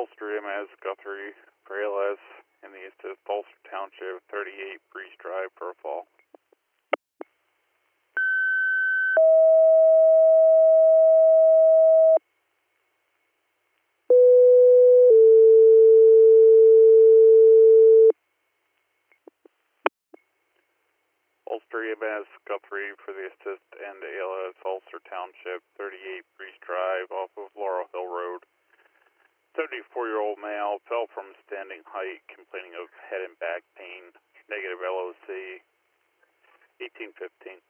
Ulster EMS, Guthrie, for ALS, in the assist Ulster Township, 38 Breeze Drive, for a fall. Ulster EMS, Guthrie, for the assist and ALS, Ulster Township, 38 Breeze Drive, off of Laurel Hill Road. 74-year-old male fell from standing height, complaining of head and back pain, negative LOC, 1815.